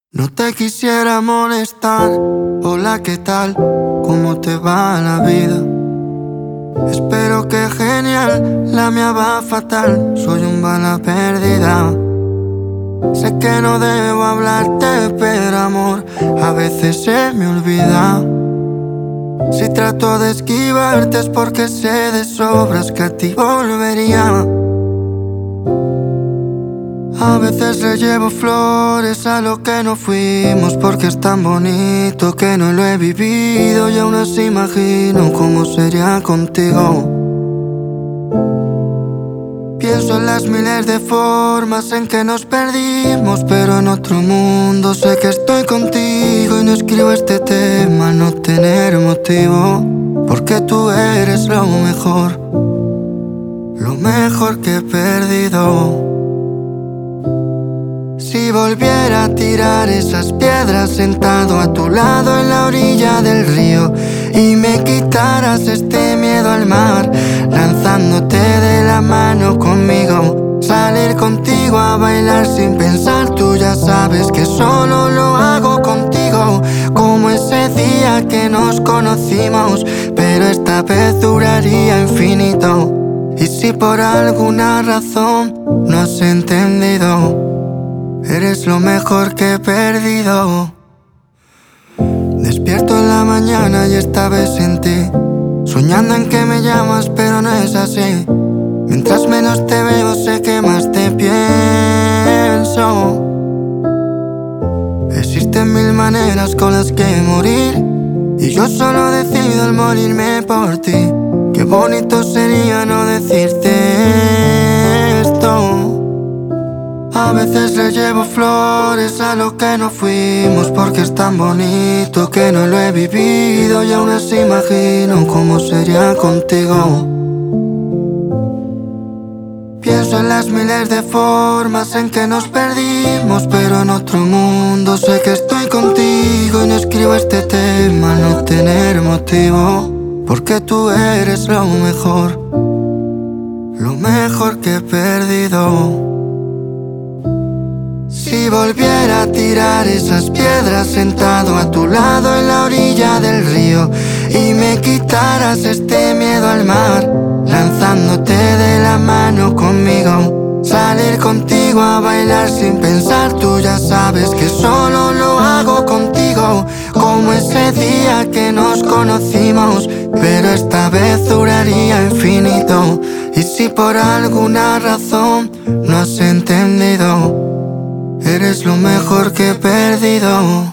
No te quisiera molestar. Hola, ¿qué tal? ¿Cómo te va la vida? Espero que genial, la mía va fatal. Soy un bala perdida. Sé que no debo hablarte, pero amor, a veces se me olvida. Si trato de esquivarte es porque sé de sobras que a ti volvería. A veces le llevo flores a lo que no fuimos, porque es tan bonito que no lo he vivido. Y aún así imagino cómo sería contigo. Pienso en las miles de formas en que nos perdimos, pero en otro mundo sé que estoy contigo. Y no escribo este tema al no tener motivo, porque tú eres lo mejor que he perdido. Si volviera a tirar esas piedras sentado a tu lado en la orilla del río, y me quitaras este miedo al mar, lanzándote de la mano conmigo, salir contigo a bailar sin pensar, tú ya sabes que solo lo hago contigo, como ese día que nos conocimos, pero esta vez duraría infinito. Y si por alguna razón no has entendido, eres lo mejor que he perdido. Despierto en la mañana y esta vez sin ti, soñando en que me llamas, pero no es así. Mientras menos te veo sé que más te pienso. Existen mil maneras con las que morir, y yo solo decido al morirme por ti. Qué bonito sería no decirte esto. A veces le llevo flores a lo que no fuimos, porque es tan bonito que no lo he vivido. Y aún así imagino cómo sería contigo. Pienso en las miles de formas en que nos perdimos, pero en otro mundo sé que estoy contigo. Y no escribo este tema al no tener motivo, porque tú eres lo mejor que he perdido. Si volviera a tirar esas piedras sentado a tu lado en la orilla del río, y me quitaras este miedo al mar, lanzándote de la mano conmigo, salir contigo a bailar sin pensar, tú ya sabes que solo lo hago contigo, como ese día que nos conocimos, pero esta vez duraría infinito. Y si por alguna razón no has entendido, eres lo mejor que he perdido.